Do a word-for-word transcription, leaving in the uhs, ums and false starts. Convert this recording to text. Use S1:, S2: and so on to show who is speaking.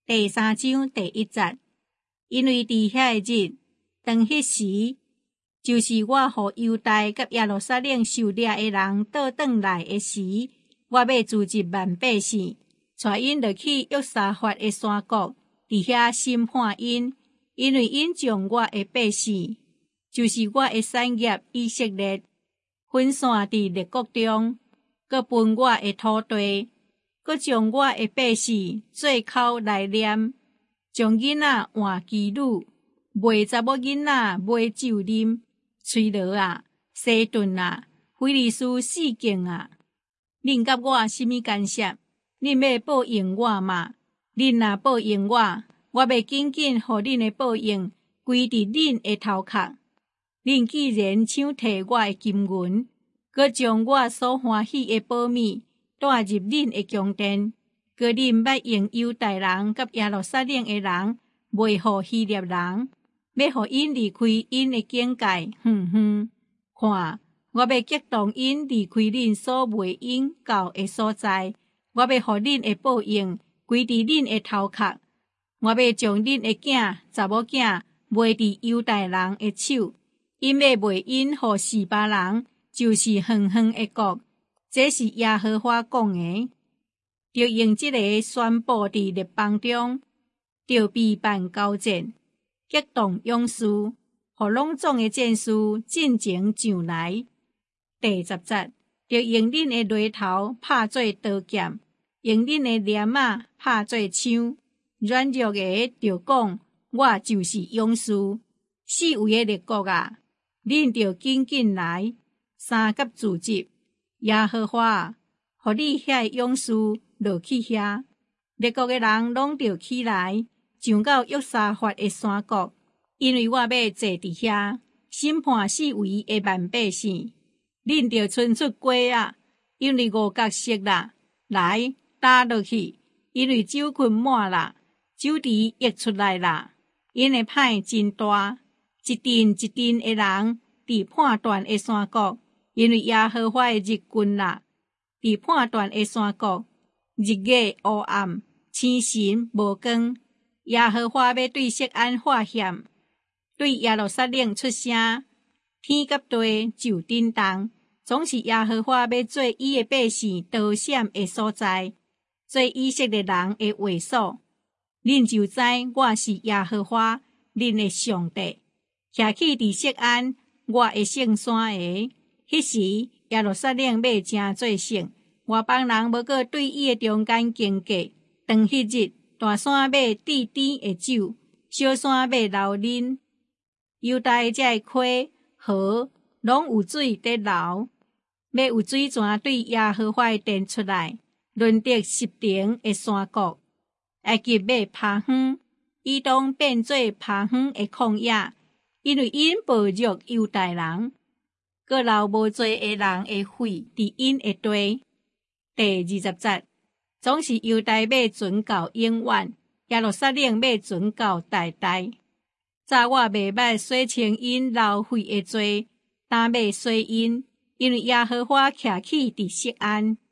S1: 第三章第一节，因为伫遐个日，当迄时，就是我互犹大甲耶路撒冷受掠的人倒转来的时，我要组织万百姓，带因落去约沙法的山谷，伫遐审判因，因为因将我的百姓，就是我的产业以色列，分散伫列国中，佮分我的土地。佮将我的百姓做口来念，将囡仔换妓女，卖查某囡仔买酒啉，吹罗啊，西顿啊，菲利斯四境啊，恁甲我什么干涉？恁要报应我嘛？恁若报应我，我要紧紧互恁的报应归伫恁的头壳。恁既然抢摕我的金银，佮将我所欢喜的宝物带入恁的宫殿，佮恁捌用犹大人甲耶路撒冷的人卖互希腊人，要互因离开因的境界。哼哼，看，我要激动因离开恁所卖因到的所在，我要互恁的报应归伫恁的头壳。我要将恁的囝查某囝卖伫犹大人的手，因要卖因互示巴人，就是远远的国。这是耶和华讲的，就用这个宣布伫列邦中，就备办交战，激动勇士，互拢总的战士进前上来。第十节，就用恁的犁头拍做刀剑，用恁的镰仔拍做枪。软弱的就讲，我就是勇士。四围的列国啊，恁就紧紧来，三甲自集。耶和华啊，互你遐勇士落去遐，列国的人拢着起来，上到约沙法的山谷，因为我要坐伫遐审判四围的万百姓。恁着伸出瓜啊，因为五角色啦，来打落去，因为酒困满啦，酒池溢出来啦，因的歹真大，一阵一阵的人伫判断的山谷。因为耶和华的日君啦，伫判断的山谷，日月黑暗，星辰无光。耶和华要对锡安发险，对耶路撒冷出声，天甲地就震动。总是耶和华要做伊的百姓逃闪的所在，做以色列人的卫所。恁就知我是耶和华，恁的上帝。徛起伫锡安，我的圣山下。迄时，耶路撒冷要真做圣，外邦人无过对伊的中间经过。当迄日，大山要滴甜的酒，小山要流啉。犹大这的溪河，拢有水在流。要有水泉对耶和华的殿出来，轮得十层的山谷。埃及要趴远，以东变做趴远的旷野，因为因暴虐犹大人。閣留無濟的人的血佇因的地。第二十節，總是猶大要存到永遠，耶路撒冷要存到代代。早我袂捌洗清因流血的罪，但要洗因，因為耶和華徛起佇錫安。